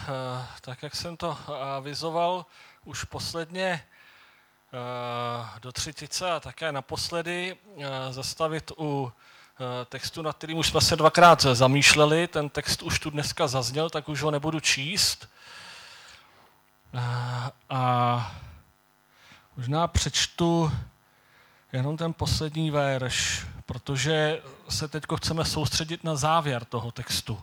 tak jak jsem to avizoval už posledně do třetice a také naposledy zastavit u textu, nad kterým už jsme se dvakrát zamýšleli. Ten text už tu dneska zazněl, tak už ho nebudu číst. A možná přečtu jenom ten poslední verš, protože se teď chceme soustředit na závěr toho textu.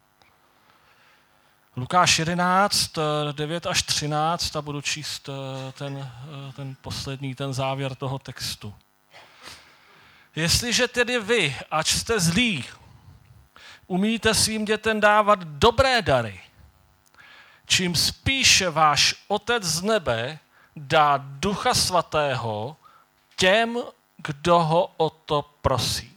Lukáš 11, 9 až 13 a budu číst ten poslední, ten závěr toho textu. Jestliže tedy vy, ač jste zlí, umíte svým dětem dávat dobré dary, čím spíše váš Otec z nebe dá Ducha Svatého těm, kdo ho o to prosí.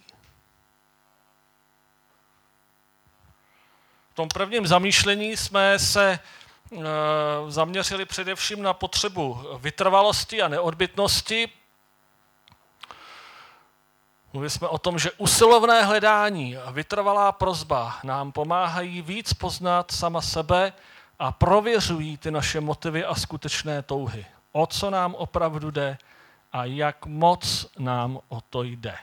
V tom prvním zamýšlení jsme se zaměřili především na potřebu vytrvalosti a neodbytnosti. Mluvili jsme o tom, že usilovné hledání a vytrvalá prosba nám pomáhají víc poznat sama sebe a prověřují ty naše motivy a skutečné touhy. O co nám opravdu jde a jak moc nám o to jde.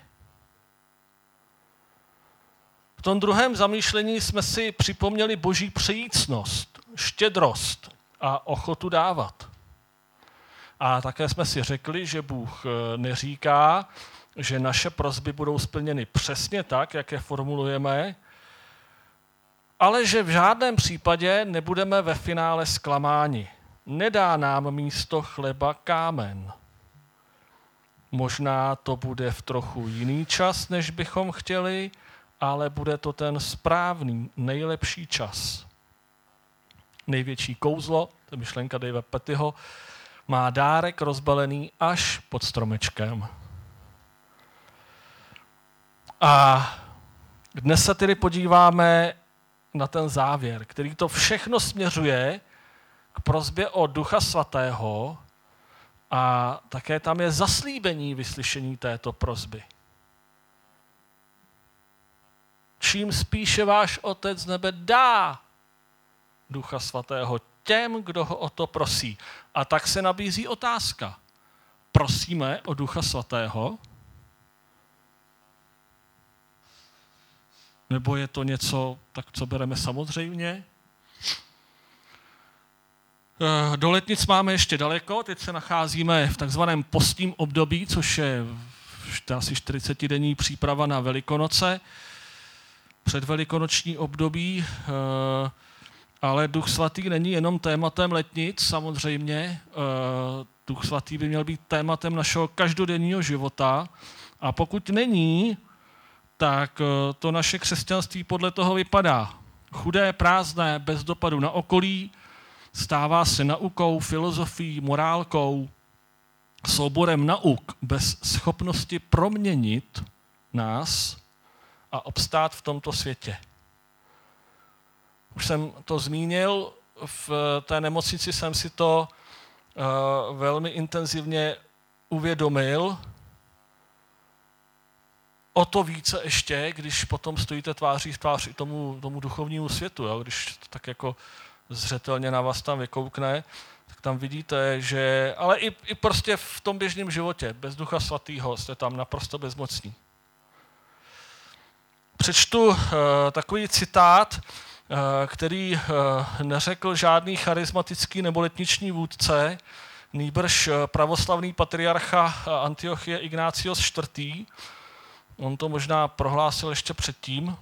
V tom druhém zamýšlení jsme si připomněli Boží přejícnost, štědrost a ochotu dávat. A také jsme si řekli, že Bůh neříká, že naše prosby budou splněny přesně tak, jak je formulujeme, ale že v žádném případě nebudeme ve finále zklamáni. Nedá nám místo chleba kámen. Možná to bude v trochu jiný čas, než bychom chtěli, ale bude to ten správný, nejlepší čas. Největší kouzlo, to je myšlenka Davea Pettyho, má dárek rozbalený až pod stromečkem. A dnes se tedy podíváme na ten závěr, který to všechno směřuje k prosbě o Ducha Svatého a také tam je zaslíbení vyslyšení této prosby. Čím spíše váš Otec z nebe dá Ducha Svatého těm, kdo ho o to prosí. A tak se nabízí otázka. Prosíme o Ducha Svatého? Nebo je to něco, tak co bereme samozřejmě? Do letnic máme ještě daleko, teď se nacházíme v takzvaném postním období, což je asi 40denní příprava na Velikonoce, předvelikonoční období, ale Duch Svatý není jenom tématem letnic, samozřejmě. Duch Svatý by měl být tématem našeho každodenního života a pokud není, tak to naše křesťanství podle toho vypadá. Chudé, prázdné, bez dopadu na okolí, stává se naukou, filozofií, morálkou, souborem nauk bez schopnosti proměnit nás a obstát v tomto světě. Už jsem to zmínil, v té nemocnici jsem si to velmi intenzivně uvědomil. O to více ještě, když potom stojíte tváří v tvář i tomu duchovnímu světu, jo? Když tak jako zřetelně na vás tam vykoukne, tak tam vidíte, že, ale i prostě v tom běžném životě, bez Ducha Svatého jste tam naprosto bezmocní. Přečtu takový citát, který neřekl žádný charismatický nebo letniční vůdce, nýbrž pravoslavný patriarcha Antiochie Ignácios IV. On to možná prohlásil ještě předtím.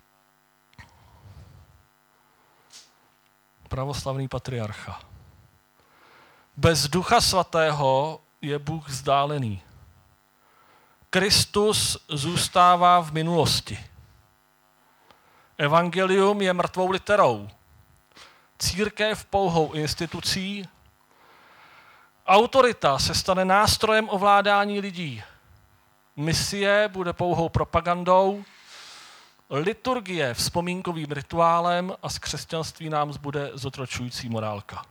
Pravoslavný patriarcha. Bez Ducha Svatého je Bůh vzdálený. Kristus zůstává v minulosti. Evangelium je mrtvou literou. Církev pouhou institucí. Autorita se stane nástrojem ovládání lidí. Misie bude pouhou propagandou. Liturgie vzpomínkovým rituálem a z křesťanství nám zbude zotročující morálka.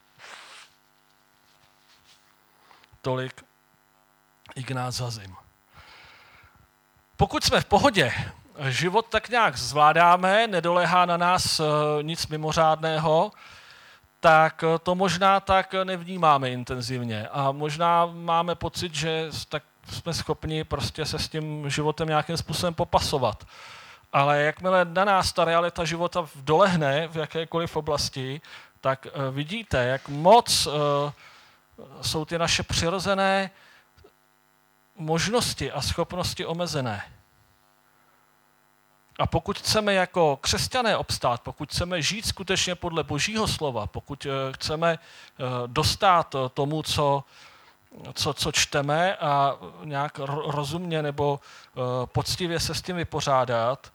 Tolik Ignác Hazim. Pokud jsme v pohodě, život tak nějak zvládáme, nedoléhá na nás nic mimořádného, tak to možná tak nevnímáme intenzivně. A možná máme pocit, že tak jsme schopni prostě se s tím životem nějakým způsobem popasovat. Ale jakmile na nás ta realita života dolehne v jakékoliv oblasti, tak vidíte, jak moc jsou ty naše přirozené možnosti a schopnosti omezené. A pokud chceme jako křesťané obstát, pokud chceme žít skutečně podle Božího slova, pokud chceme dostát tomu, co čteme a nějak rozumně nebo poctivě se s tím vypořádat,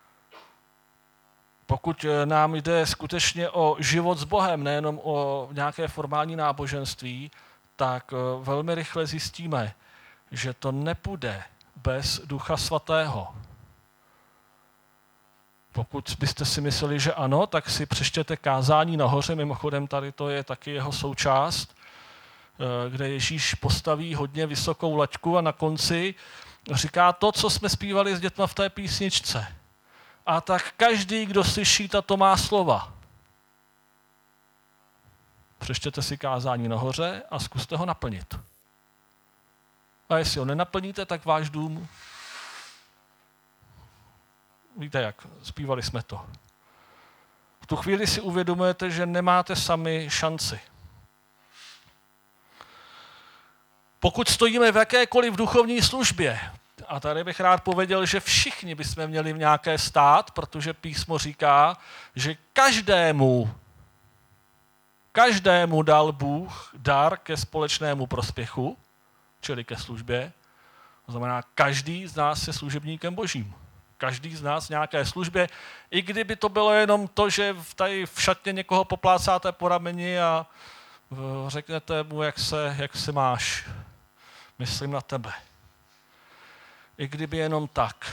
pokud nám jde skutečně o život s Bohem, nejenom o nějaké formální náboženství, tak velmi rychle zjistíme, že to nepůjde bez Ducha Svatého. Pokud byste si mysleli, že ano, tak si přečtěte kázání nahoře, mimochodem tady to je taky jeho součást, kde Ježíš postaví hodně vysokou laťku a na konci říká to, co jsme zpívali s dětma v té písničce. A tak každý, kdo slyší tato má slova. Přečtěte si kázání nahoře a zkuste ho naplnit. A jestli ho nenaplníte, tak váš dům, víte jak, zpívali jsme to. V tu chvíli si uvědomujete, že nemáte sami šanci. Pokud stojíme v jakékoliv duchovní službě, a tady bych rád pověděl, že všichni bychom měli v nějaké stát, protože písmo říká, že každému dal Bůh dar ke společnému prospěchu, čili ke službě. To znamená, každý z nás je služebníkem Božím. Každý z nás v nějaké službě, i kdyby to bylo jenom to, že tady v šatně někoho poplácáte po rameni a řeknete mu, jak se máš. Myslím na tebe. I kdyby jenom tak.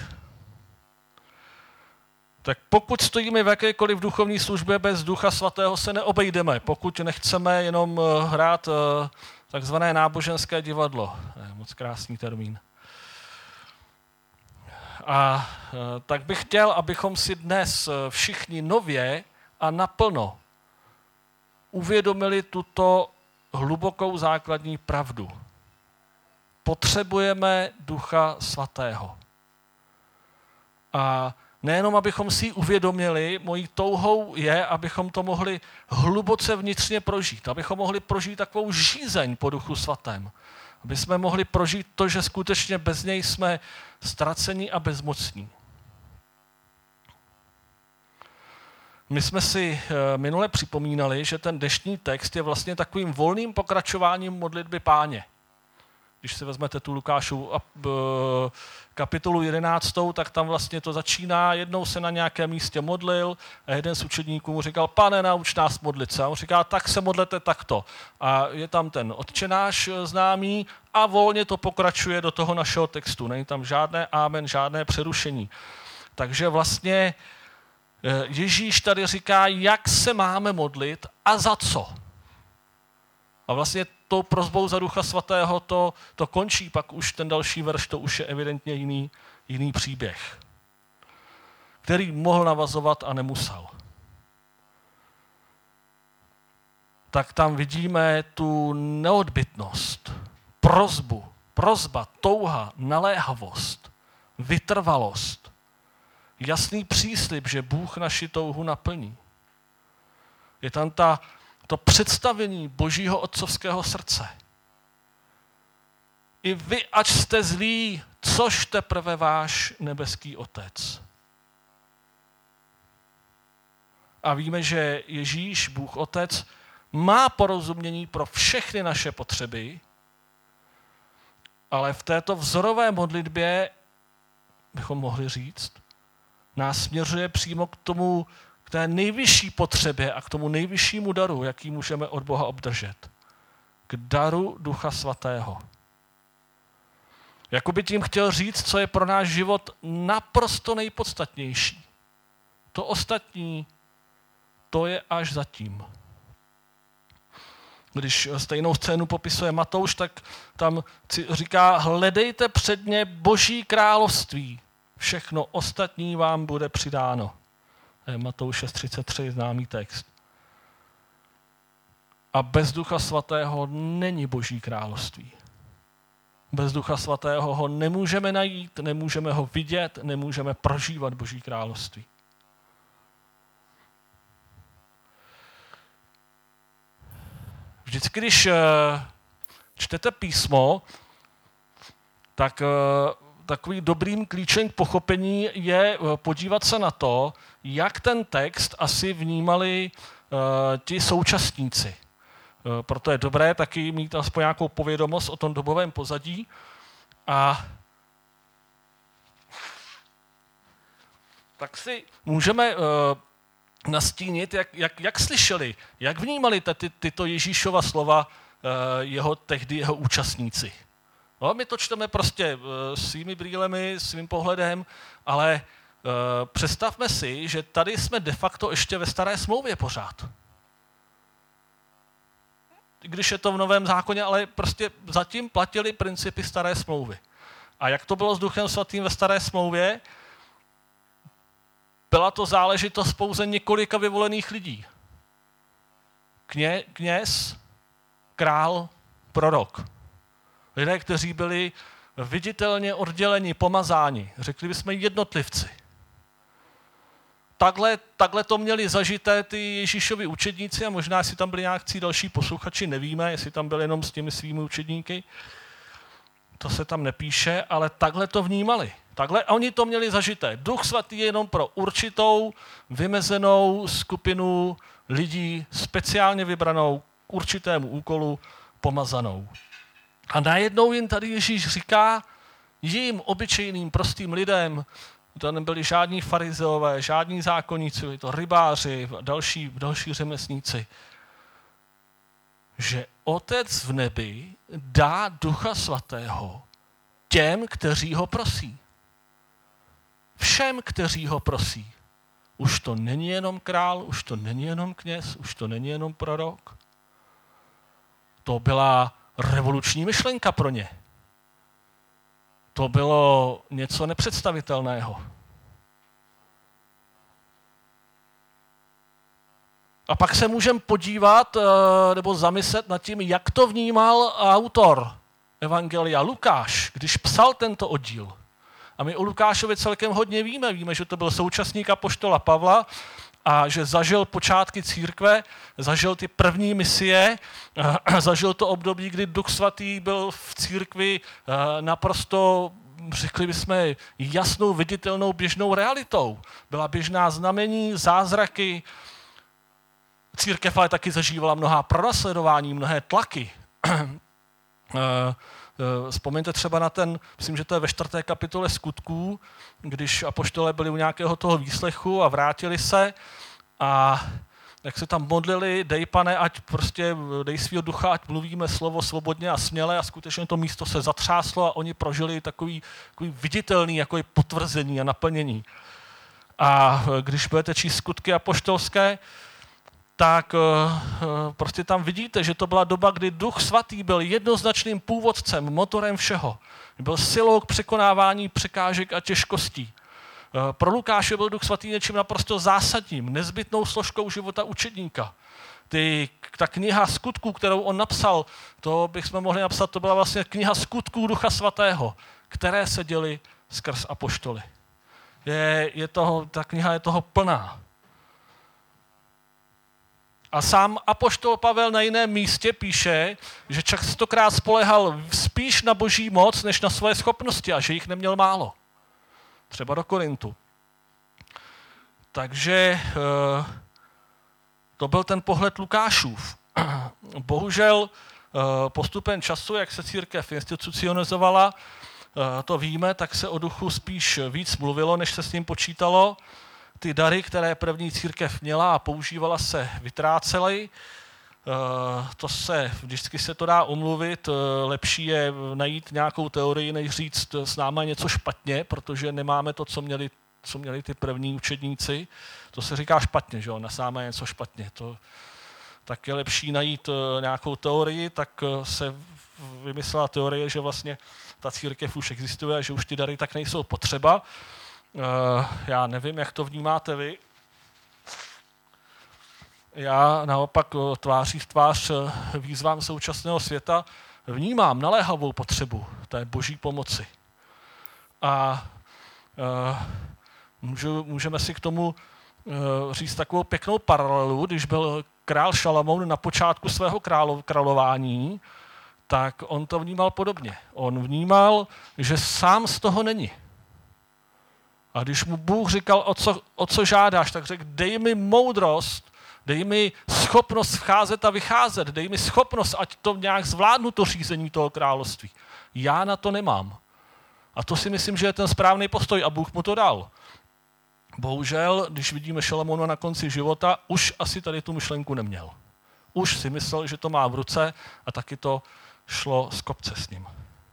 Tak pokud stojíme v jakékoliv duchovní službě, bez Ducha Svatého se neobejdeme. Pokud nechceme jenom hrát takzvané náboženské divadlo. Moc krásný termín. A tak bych chtěl, abychom si dnes všichni nově a naplno uvědomili tuto hlubokou základní pravdu. Potřebujeme Ducha Svatého. A nejenom, abychom si ji uvědomili, mojí touhou je, abychom to mohli hluboce vnitřně prožít. Abychom mohli prožít takovou žízeň po Duchu Svatém. Aby jsme mohli prožít to, že skutečně bez něj jsme ztracení a bezmocní. My jsme si minule připomínali, že ten dnešní text je vlastně takovým volným pokračováním modlitby Páně. Když si vezmete tu Lukášovu kapitolu 11, tak tam vlastně to začíná. Jednou se na nějakém místě modlil a jeden z učedníků mu říkal, Pane, nauč nás modlit se. A on říká, tak se modlete takto. A je tam ten Otčenáš známý a volně to pokračuje do toho našeho textu. Není tam žádné amen, žádné přerušení. Takže vlastně Ježíš tady říká, jak se máme modlit a za co. A vlastně tou prosbou za Ducha Svatého to končí, pak už ten další verš, to už je evidentně jiný příběh, který mohl navazovat a nemusel. Tak tam vidíme tu neodbytnost, prosba, touha, naléhavost, vytrvalost, jasný příslib, že Bůh naši touhu naplní. Je tam to představení Božího otcovského srdce. I vy, ač jste zlí, což teprve váš nebeský otec. A víme, že Ježíš, Bůh Otec, má porozumění pro všechny naše potřeby, ale v této vzorové modlitbě, bychom mohli říct, nás směřuje přímo k té nejvyšší potřebě a k tomu nejvyššímu daru, jaký můžeme od Boha obdržet. K daru Ducha Svatého. Jakoby tím chtěl říct, co je pro náš život naprosto nejpodstatnější. To ostatní, to je až zatím. Když stejnou scénu popisuje Matouš, tak tam říká, hledejte předně Boží království. Všechno ostatní vám bude přidáno. Matouš 6.33, známý text. A bez Ducha Svatého není Boží království. Bez Ducha Svatého ho nemůžeme najít, nemůžeme ho vidět, nemůžeme prožívat Boží království. Vždycky, když čtete písmo, tak takovým dobrým klíčem k pochopení je podívat se na to, jak ten text asi vnímali ti současníci. Proto je dobré taky mít aspoň nějakou povědomost o tom dobovém pozadí. A tak si můžeme nastínit, jak slyšeli, jak vnímali tyto Ježíšova slova jeho účastníci. No, my to čteme prostě svými brýlemi, svým pohledem, ale představme si, že tady jsme de facto ještě ve staré smlouvě pořád. Když je to v Novém zákoně, ale prostě zatím platili principy staré smlouvy. A jak to bylo s Duchem Svatým ve staré smlouvě? Byla to záležitost pouze několika vyvolených lidí. Kněz, král, prorok. Lidé, kteří byli viditelně odděleni, pomazáni. Řekli bychom jednotlivci. Takhle to měli zažité ty Ježíšovi učedníci a možná, jestli tam byli nějaký další posluchači, nevíme, jestli tam byli jenom s těmi svými učedníky. To se tam nepíše, ale takhle to vnímali. Takhle oni to měli zažité. Duch Svatý je jenom pro určitou, vymezenou skupinu lidí, speciálně vybranou k určitému úkolu, pomazanou. A najednou jim tady Ježíš říká, jim, obyčejným, prostým lidem, to nebyli žádní farizeové, žádní zákonníci, to rybáři, další řemeslníci, že Otec v nebi dá Ducha Svatého těm, kteří ho prosí. Všem, kteří ho prosí. Už to není jenom král, už to není jenom kněz, už to není jenom prorok. To byla revoluční myšlenka pro ně. To bylo něco nepředstavitelného. A pak se můžeme podívat nebo zamyslet nad tím, jak to vnímal autor Evangelia Lukáš, když psal tento oddíl. A my o Lukášovi celkem hodně víme. Víme, že to byl současník apoštola Pavla a že zažil počátky církve, zažil ty první misie, zažil to období, kdy Duch Svatý byl v církvi naprosto, řekli bychom, jasnou, viditelnou, běžnou realitou. Byla běžná znamení, zázraky. Církev ale taky zažívala mnohá pronásledování, mnohé tlaky. Vzpomeňte třeba na myslím, že to je ve 4. kapitole Skutků, když apoštolé byli u nějakého toho výslechu a vrátili se a jak se tam modlili, dej Pane, dej svýho ducha, ať mluvíme slovo svobodně a směle a skutečně to místo se zatřáslo a oni prožili takový viditelný jako potvrzení a naplnění. A když budete číst Skutky apoštolské, tak prostě tam vidíte, že to byla doba, kdy Duch Svatý byl jednoznačným původcem, motorem všeho. Byl silou k překonávání překážek a těžkostí. Pro Lukáše byl Duch Svatý něčím naprosto zásadním, nezbytnou složkou života učedníka. Ta kniha Skutků, kterou on napsal, to bychom mohli napsat, to byla vlastně kniha Skutků Ducha Svatého, které se děly skrz apoštoly. Ta kniha je toho plná. A sám apoštol Pavel na jiném místě píše, že častokrát spolehal spíš na Boží moc, než na svoje schopnosti a že jich neměl málo. Třeba do Korintu. Takže to byl ten pohled Lukášův. Bohužel postupem času, jak se církev institucionalizovala, to víme, tak se o duchu spíš víc mluvilo, než se s ním počítalo. Ty dary, které první církev měla a používala, se vytrácely. Vždycky se to dá omluvit. Lepší je najít nějakou teorii, než říct, s námi je něco špatně, protože nemáme to, co měli ty první učedníci. To se říká špatně, že jo, s námi je něco špatně. Tak je lepší najít nějakou teorii, tak se vymyslela teorie, že vlastně ta církev už existuje a že už ty dary tak nejsou potřeba. Já nevím, jak to vnímáte vy. já naopak tváří v tvář výzvám současného světa vnímám naléhavou potřebu té boží pomoci. A můžeme si k tomu říct takovou pěknou paralelu, když byl král Šalamoun na počátku svého králování, tak on to vnímal podobně. On vnímal, že sám z toho není. A když mu Bůh říkal, o co žádáš, tak řekl, dej mi moudrost, dej mi schopnost vcházet a vycházet, dej mi schopnost, ať to nějak zvládnu to řízení toho království. Já na to nemám. A to si myslím, že je ten správný postoj a Bůh mu to dal. Bohužel, když vidíme Šalamouna na konci života, už asi tady tu myšlenku neměl. Už si myslel, že to má v ruce a taky to šlo z kopce s ním.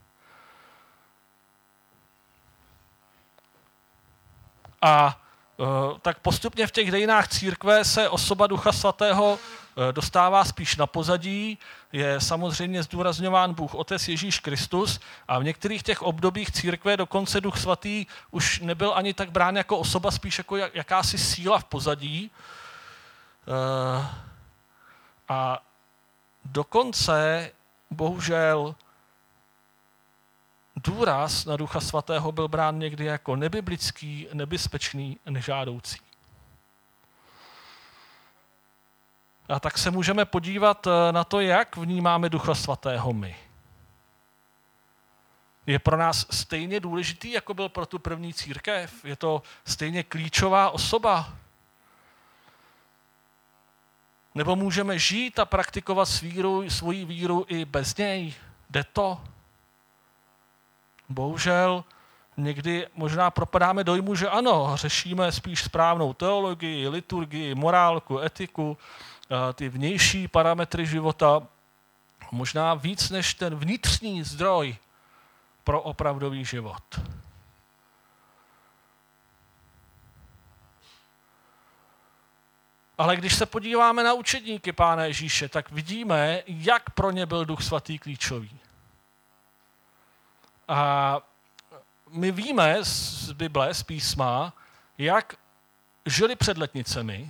A tak postupně v těch dejinách církve se osoba Ducha Svatého dostává spíš na pozadí, je samozřejmě zdůrazňován Bůh Otec Ježíš Kristus a v některých těch obdobích církve dokonce Duch Svatý už nebyl ani tak brán jako osoba, spíš jako jakási síla v pozadí. A dokonce bohužel důraz na Ducha Svatého byl brán někdy jako nebiblický, nebezpečný, nežádoucí. A tak se můžeme podívat na to, jak vnímáme Ducha Svatého my. Je pro nás stejně důležitý, jako byl pro tu první církev? Je to stejně klíčová osoba? Nebo můžeme žít a praktikovat svoji víru i bez něj? Jde to? Bohužel někdy možná propadáme dojmu, že ano, řešíme spíš správnou teologii, liturgii, morálku, etiku, ty vnější parametry života, možná víc než ten vnitřní zdroj pro opravdový život. Ale když se podíváme na učedníky Pána Ježíše, tak vidíme, jak pro ně byl Duch Svatý klíčový. A my víme z Bible, z písma, jak žili před letnicemi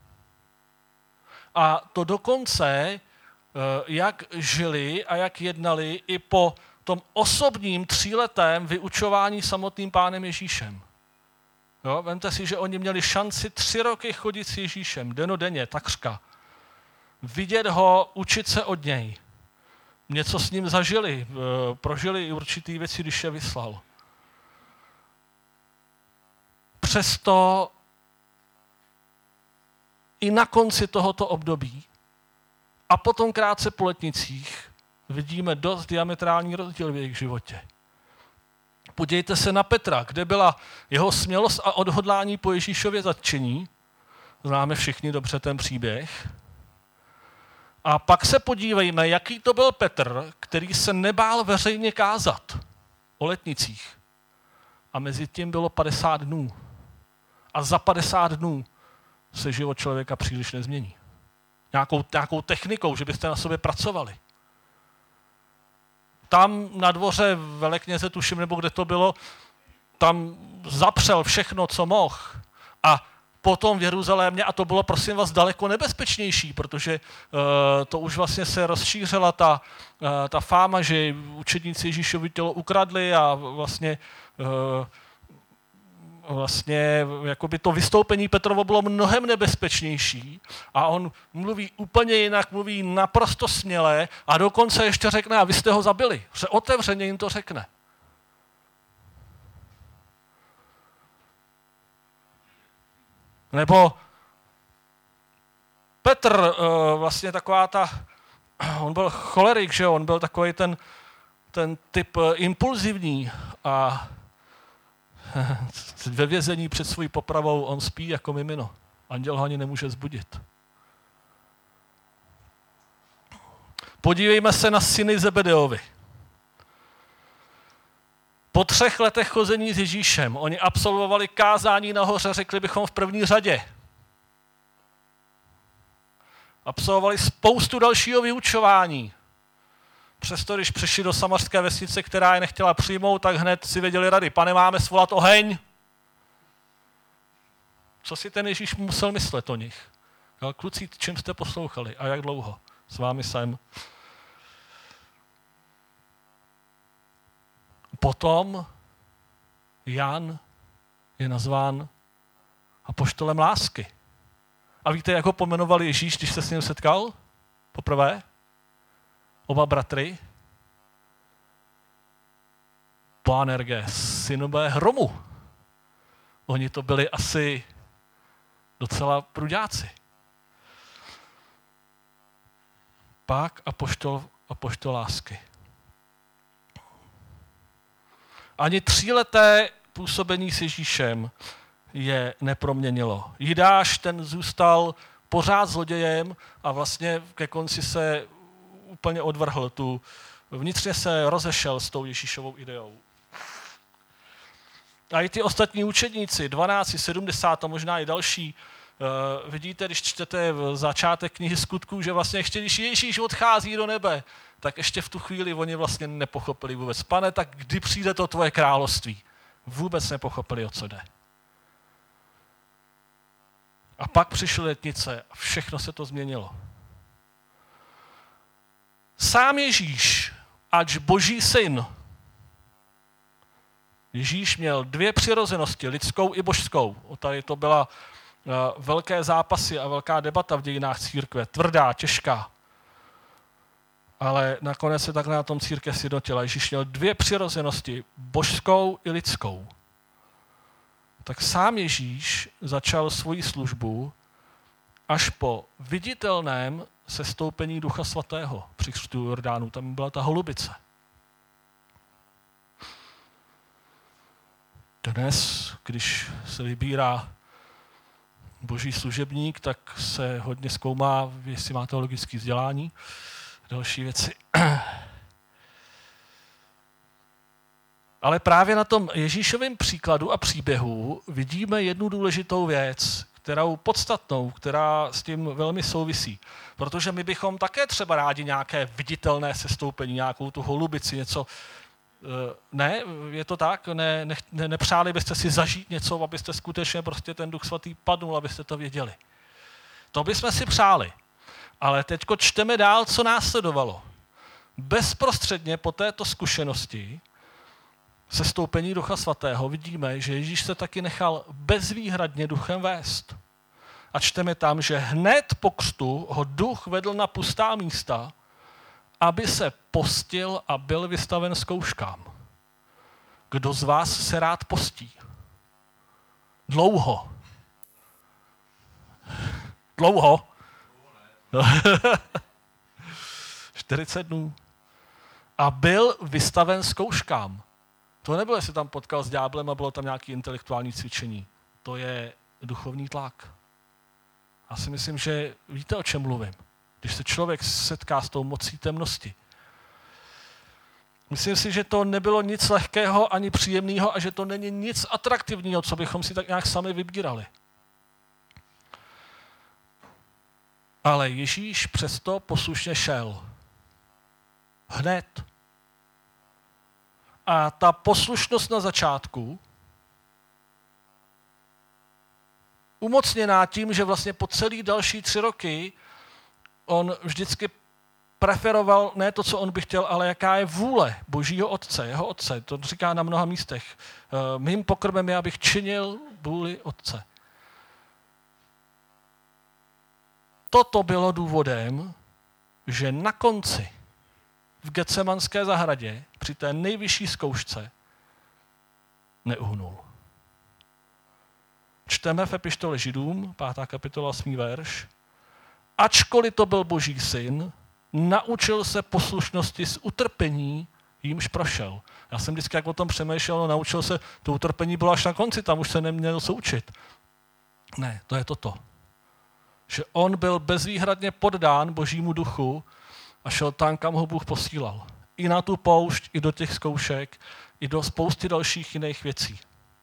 a to dokonce, jak žili a jak jednali i po tom osobním 3letém vyučování samotným Pánem Ježíšem. Jo, vemte si, že oni měli šanci 3 roky chodit s Ježíšem, dennodenně, takřka. Vidět ho, učit se od něj. Něco s ním zažili, prožili určitý věci, když je vyslal. Přesto i na konci tohoto období a potom krátce po letnicích vidíme dost diametrální rozdíl v jejich životě. Podívejte se na Petra, kde byla jeho smělost a odhodlání po Ježíšově zatčení. Známe všichni dobře ten příběh. A pak se podívejme, jaký to byl Petr, který se nebál veřejně kázat o letnicích. A mezi tím bylo 50 dnů. A za 50 dnů se život člověka příliš nezmění. Nějakou technikou, že byste na sobě pracovali. Tam na dvoře velekněze, tuším, nebo kde to bylo, tam zapřel všechno, co mohl. A potom v Jeruzalémě, a to bylo, prosím vás, daleko nebezpečnější, protože to už vlastně se rozšířila ta fáma, že učedníci Ježíšovi tělo ukradli a vlastně jakoby to vystoupení Petrovo bylo mnohem nebezpečnější a on mluví úplně jinak, mluví naprosto směle a dokonce ještě řekne, a vy jste ho zabili. Že otevřeně jim to řekne. Nebo Petr, vlastně taková on byl cholerik, že jo? On byl takový ten typ impulzivní a ve vězení před svojí popravou on spí jako mimino. Anděl ho ani nemůže zbudit. Podívejme se na syny Zebedeovi. Po 3 letech chození s Ježíšem oni absolvovali kázání nahoře, řekli bychom v první řadě. Absolvovali spoustu dalšího vyučování. Přesto, když přišli do samařské vesnice, která je nechtěla přijmout, tak hned si věděli rady. Pane, máme svolat oheň. Co si ten Ježíš musel myslet o nich? Jo, kluci, čím jste poslouchali a jak dlouho? S vámi jsem. Potom Jan je nazván apoštolem lásky. A víte, jak ho pomenoval Ježíš, když se s ním setkal? Poprvé? Oba bratry? Boanerges, synové hromu. Oni to byli asi docela pruďáci. Pak apoštol lásky. Ani 3leté působení s Ježíšem je neproměnilo. Jidáš, ten zůstal pořád zlodějem a vlastně ke konci se úplně odvrhl. Vnitřně se rozešel s tou Ježíšovou ideou. A i ty ostatní učedníci, 12, 70 a možná i další, vidíte, když čtete v začátek knihy Skutků, že vlastně ještě když Ježíš odchází do nebe, tak ještě v tu chvíli oni vlastně nepochopili vůbec. Pane, tak kdy přijde to tvoje království? Vůbec nepochopili, o co jde. A pak přišly letnice a všechno se to změnilo. Sám Ježíš, ač Boží syn, Ježíš měl 2 přirozenosti, lidskou i božskou. Tady to byla velké zápasy a velká debata v dějinách církve. Tvrdá, těžká. Ale nakonec se takhle na tom církev sjednotila. Ježíš měl 2 přirozenosti, božskou i lidskou. Tak sám Ježíš začal svoji službu až po viditelném sestoupení Ducha Svatého při křtu Jordánu. Tam byla ta holubice. Dnes, když se vybírá boží služebník, tak se hodně zkoumá, jestli má teologické vzdělání, další věci. Ale právě na tom Ježíšovém příkladu a příběhu vidíme jednu důležitou věc, kterou podstatnou, která s tím velmi souvisí. Protože my bychom také třeba rádi nějaké viditelné sestoupení, nějakou tu holubici, něco. Ne, je to tak? Nepřáli byste si zažít něco, abyste skutečně prostě ten Duch Svatý padnul, abyste to věděli. To bychom si přáli. Ale teďko čteme dál, co následovalo. Bezprostředně po této zkušenosti sestoupení Ducha Svatého vidíme, že Ježíš se taky nechal bezvýhradně duchem vést. A čteme tam, že hned po křtu ho duch vedl na pustá místa, aby se postil a byl vystaven zkouškám. Kdo z vás se rád postí? Dlouho. Dlouho? 40 dnů. A byl vystaven zkouškám. To nebylo, jestli tam potkal s ďáblem a bylo tam nějaké intelektuální cvičení. To je duchovní tlak. Já si myslím, že víte, o čem mluvím. Když se člověk setká s tou mocí temnosti. Myslím si, že to nebylo nic lehkého ani příjemného a že to není nic atraktivního, co bychom si tak nějak sami vybírali. Ale Ježíš přesto poslušně šel. Hned. A ta poslušnost na začátku, umocněná tím, že vlastně po celý další 3 roky on vždycky preferoval ne to, co on by chtěl, ale jaká je vůle Božího Otce, jeho Otce. To říká na mnoha místech. Mým pokrmem je, abych činil vůli Otce. Toto bylo důvodem, že na konci v Getsemanské zahradě při té nejvyšší zkoušce neuhnul. Čteme v epištole Židům, 5. kapitola, 8. verš. Ačkoliv to byl Boží syn, naučil se poslušnosti z utrpení, jímž prošel. Já jsem vždycky, jak o tom přemýšlel, no, naučil se, to utrpení bylo až na konci, tam už se neměl co učit. Ne, to je toto. Že on byl bezvýhradně poddán Božímu duchu a šel tam, kam ho Bůh posílal. I na tu poušť, i do těch zkoušek, i do spousty dalších jiných věcí.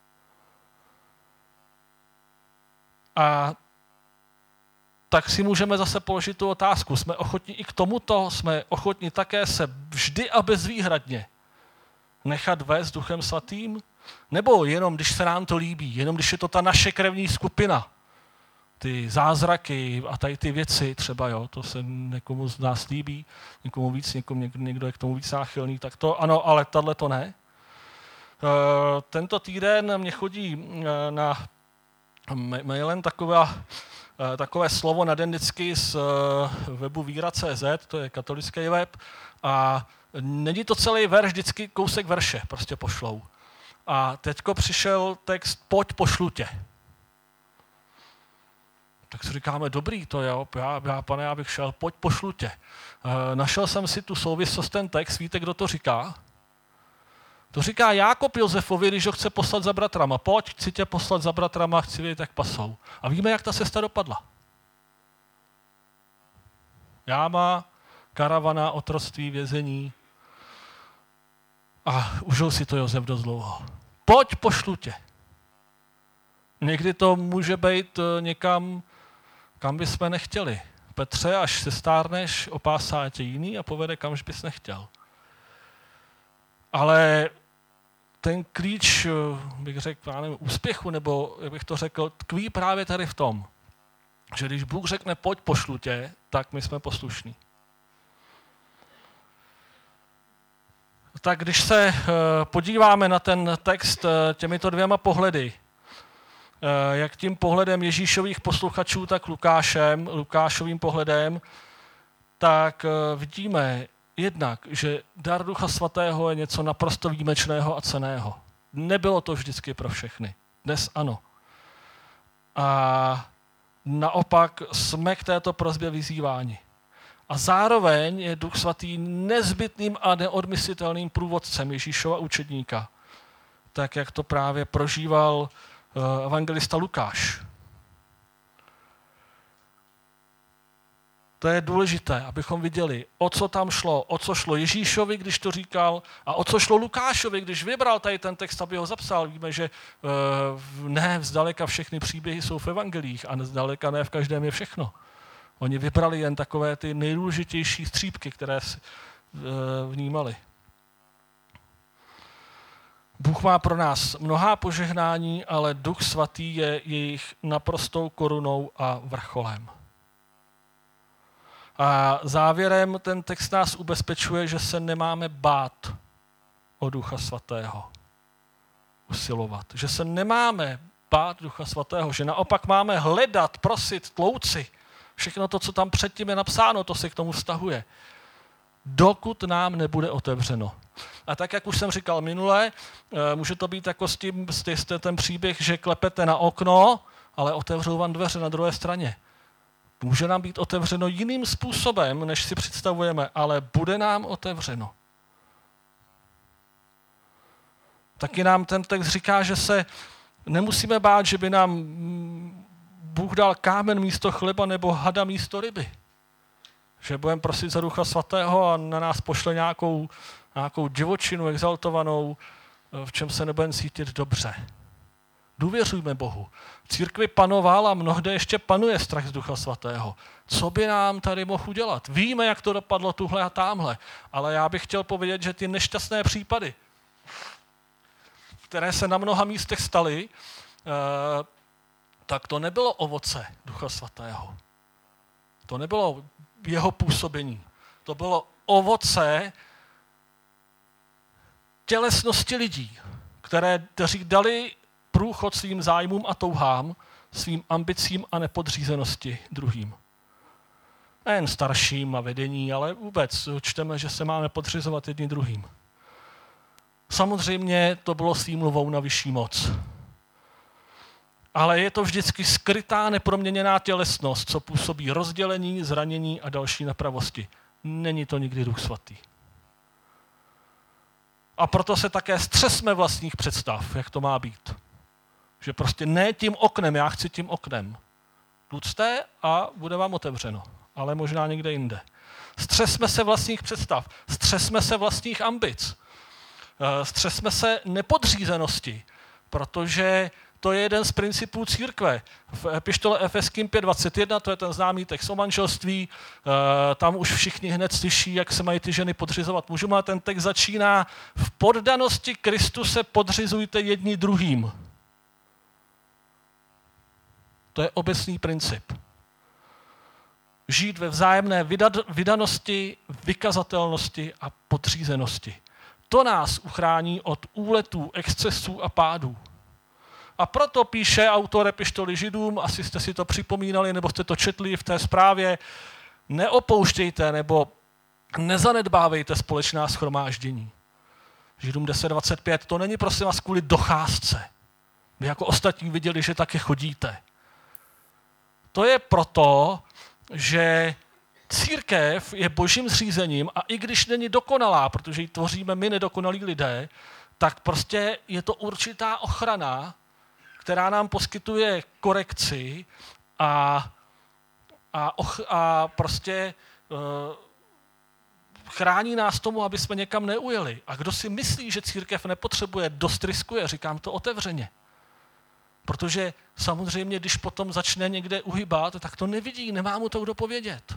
A tak si můžeme zase položit tu otázku. Jsme ochotní i k tomuto, jsme ochotní také se vždy a bezvýhradně nechat vést Duchem Svatým? Nebo jenom, když se nám to líbí, jenom když je to ta naše krevní skupina, ty zázraky a tady ty věci třeba, jo, to se někomu z nás líbí, někomu víc, někdo je k tomu víc náchylný, tak to ano, ale tahle to ne. Tento týden mě chodí na mailem takové slovo na den vždycky z webu víra.cz, to je katolický web, a není to celý verš, vždycky kousek verše prostě pošlou. A teďko přišel text pojď pošlu tě. Tak si říkáme, dobrý to jo, pane, já bych šel, pojď pošlu tě. Našel jsem si tu souvislost, ten text, víte, kdo to říká? To říká Jákob Josefovi, když ho chce poslat za bratrama. Pojď, chci tě poslat za bratrama, chci vědět, jak pasou. A víme, jak ta cesta dopadla. Jáma, karavana, otroctví, vězení. A užil si to Josef dost dlouho. Pojď, pošlu tě. Někdy to může být někam, kam bychom nechtěli. Petře, až se stárneš, opásá tě jiný a povede, kamž bys nechtěl. Ale ten klíč, bych řekl, úspěchu, nebo jak bych to řekl, tkví právě tady v tom, že když Bůh řekne pojď, pošlu tě, tak my jsme poslušní. Tak když se podíváme na ten text těmito dvěma pohledy, jak tím pohledem Ježíšových posluchačů, tak Lukášovým pohledem, tak vidíme jednak, že dar Ducha Svatého je něco naprosto výjimečného a cenného. Nebylo to vždycky pro všechny. Dnes ano. A naopak jsme k této prosbě vyzýváni. A zároveň je Duch Svatý nezbytným a neodmyslitelným průvodcem Ježíšova učedníka. Tak, jak to právě prožíval evangelista Lukáš. To je důležité, abychom viděli, o co tam šlo. O co šlo Ježíšovi, když to říkal, a o co šlo Lukášovi, když vybral tady ten text, aby ho zapsal. Víme, že ne zdaleka všechny příběhy jsou v evangelích a zdaleka ne v každém je všechno. Oni vybrali jen takové ty nejdůležitější střípky, které vnímali. Bůh má pro nás mnohá požehnání, ale Duch Svatý je jejich naprostou korunou a vrcholem. A závěrem ten text nás ubezpečuje, že se nemáme bát o Ducha Svatého. Usilovat. Že se nemáme bát Ducha Svatého, že naopak máme hledat, prosit, tlouci. Všechno to, co tam předtím je napsáno, to se k tomu vztahuje. Dokud nám nebude otevřeno. A tak, jak už jsem říkal minule, může to být jako ten příběh, že klepete na okno, ale otevřou vám dveře na druhé straně. Může nám být otevřeno jiným způsobem, než si představujeme, ale bude nám otevřeno. Taky nám ten text říká, že se nemusíme bát, že by nám Bůh dal kámen místo chleba nebo hada místo ryby. Že budeme prosit za Ducha Svatého a na nás pošle nějakou divočinu exaltovanou, v čem se nebudeme cítit dobře. Důvěřujme Bohu. V církvi panoval a mnohde ještě panuje strach z Ducha Svatého. Co by nám tady mohl udělat? Víme, jak to dopadlo tuhle a támhle, ale já bych chtěl povědět, že ty nešťastné případy, které se na mnoha místech staly, tak to nebylo ovoce Ducha Svatého. To nebylo jeho působení. To bylo ovoce tělesnosti lidí, kteří dali průchod svým zájmům a touhám, svým ambicím a nepodřízenosti druhým. Nejen starším a vedení, ale vůbec čteme, že se máme podřizovat jedni druhým. Samozřejmě to bylo s výmluvou na vyšší moc. Ale je to vždycky skrytá, neproměněná tělesnost, co působí rozdělení, zranění a další nepravosti. Není to nikdy Duch Svatý. A proto se také střesme vlastních představ, jak to má být. Že prostě ne tím oknem, já chci tím oknem. Tlucte a bude vám otevřeno, ale možná někde jinde. Střesme se vlastních představ, střesme se vlastních ambic, střesme se nepodřízenosti, protože to je jeden z principů církve. V epištole Efeským 5.21, to je ten známý text o manželství, tam už všichni hned slyší, jak se mají ty ženy podřizovat mužům, a ten text začíná: v poddanosti Kristu se podřizujte jedni druhým. To je obecný princip. Žít ve vzájemné vydanosti, vykazatelnosti a podřízenosti. To nás uchrání od úletů, excesů a pádů. A proto píše autor epištoly Židům, asi jste si to připomínali, nebo jste to četli v té zprávě, neopouštějte nebo nezanedbávejte společná shromáždění. Židům 10.25, to není prosím vás kvůli docházce. Vy jako ostatní viděli, že taky chodíte. To je proto, že církev je božím zřízením a i když není dokonalá, protože ji tvoříme my nedokonalí lidé, tak prostě je to určitá ochrana, která nám poskytuje korekci a prostě chrání nás tomu, aby jsme někam neujeli. A kdo si myslí, že církev nepotřebuje, dost riskuje, říkám to otevřeně. Protože samozřejmě, když potom začne někde uhybat, tak to nevidí, nemá mu to kdo povědět.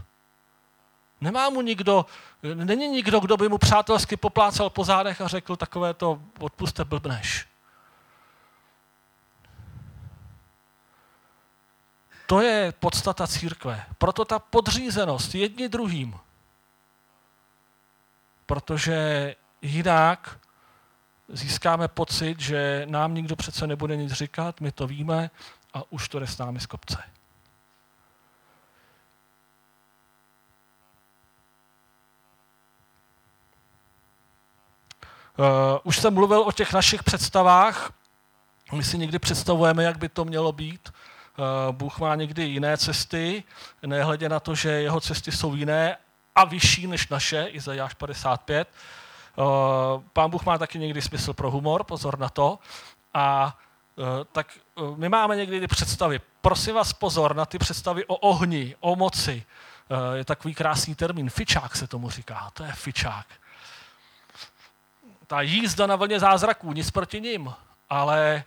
Není nikdo, kdo by mu přátelsky poplácal po zádech a řekl takové to odpuste blbneš. To je podstata církve. Proto ta podřízenost jedni druhým. Protože jinak získáme pocit, že nám nikdo přece nebude nic říkat, my to víme a už to jde s námi z kopce. Už jsem mluvil o těch našich představách. My si někdy představujeme, jak by to mělo být. Bůh má někdy jiné cesty, nehledě na to, že jeho cesty jsou jiné a vyšší než naše, Izajáš 55. Pán Bůh má taky někdy smysl pro humor, pozor na to. A tak my máme někdy ty představy. Prosím vás pozor na ty představy o ohni, o moci. Je takový krásný termín, fičák se tomu říká, to je fičák. Ta jízda na vlně zázraků, nic proti nim, ale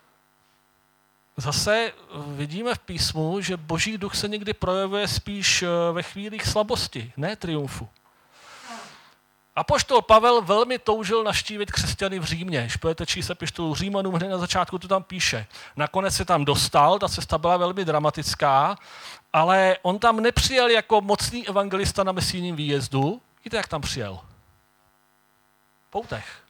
zase vidíme v písmu, že Boží duch se někdy projevuje spíš ve chvílích slabosti, ne triumfu. Apoštol Pavel velmi toužil navštívit křesťany v Římě. Když budete číst epištolu Římanům, hned na začátku to tam píše. Nakonec se tam dostal, ta cesta byla velmi dramatická, ale on tam nepřijel jako mocný evangelista na misijním výjezdu. Víte, jak tam přijel? Poutech.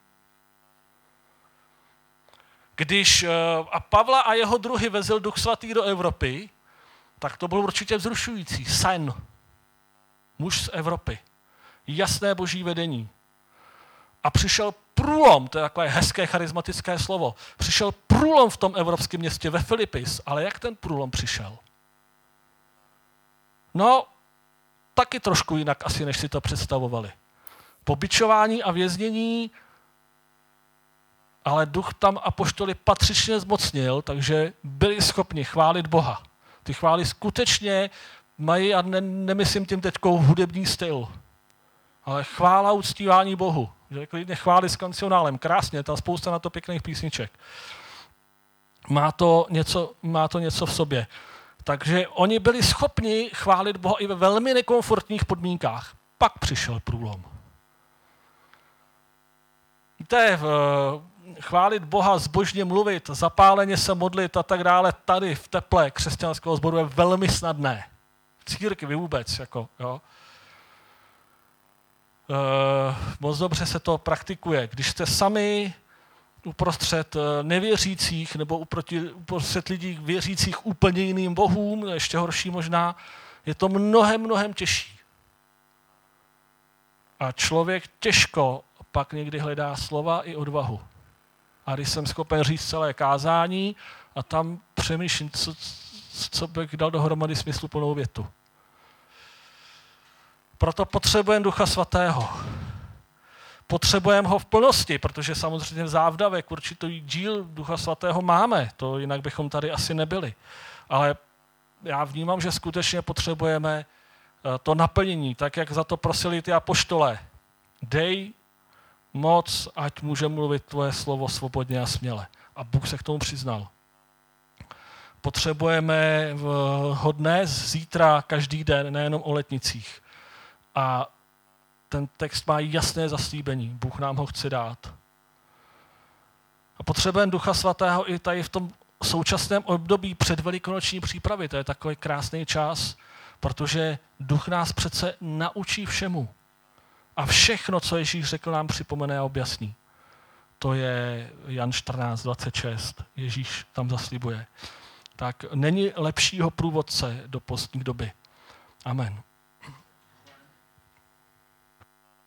Když a Pavla a jeho druhy vezl Duch Svatý do Evropy, tak to bylo určitě vzrušující. Sen. Muž z Evropy. Jasné boží vedení. A přišel průlom, to je takové hezké charismatické slovo, přišel průlom v tom evropském městě ve Filipis, ale jak ten průlom přišel? No, taky trošku jinak asi, než si to představovali. Po bičování a věznění, ale duch tam apoštoly patřičně zmocnil, takže byli schopni chválit Boha. Ty chvály skutečně mají, a nemyslím tím teďkou hudební styl, ale chvála uctívání Bohu. Že klidně chvály s kancionálem. Krásně, tam spousta na to pěkných písniček. Má to něco v sobě. Takže oni byli schopni chválit Boha i ve velmi nekomfortních podmínkách. Pak přišel průlom. Víte, chválit Boha, zbožně mluvit, zapáleně se modlit a tak dále, tady v teple křesťanského sboru je velmi snadné. V církvi vůbec, jo. Moc dobře se to praktikuje. Když jste sami uprostřed nevěřících nebo uprostřed lidí věřících úplně jiným bohům, ještě horší možná, je to mnohem těžší. A člověk těžko pak někdy hledá slova i odvahu. A když jsem schopen říct celé kázání a tam přemýšlím, co bych dal dohromady smysluplnou větu. Proto potřebujeme Ducha Svatého. Potřebujeme ho v plnosti, protože samozřejmě v závdavek určitý díl Ducha Svatého máme, to jinak bychom tady asi nebyli. Ale já vnímám, že skutečně potřebujeme to naplnění, tak jak za to prosili ty apoštolé. Dej moc, ať může mluvit tvoje slovo svobodně a směle. A Bůh se k tomu přiznal. Potřebujeme ho dnes, zítra, každý den, nejenom o letnicích. A ten text má jasné zaslíbení. Bůh nám ho chce dát. A potřebujeme Ducha Svatého i tady v tom současném období předvelikonoční přípravy, to je takový krásný čas, protože Duch nás přece naučí všemu. A všechno, co Ježíš řekl, nám připomene a objasní. To je Jan 14:26. Ježíš tam zaslibuje. Tak není lepšího průvodce do postní doby. Amen.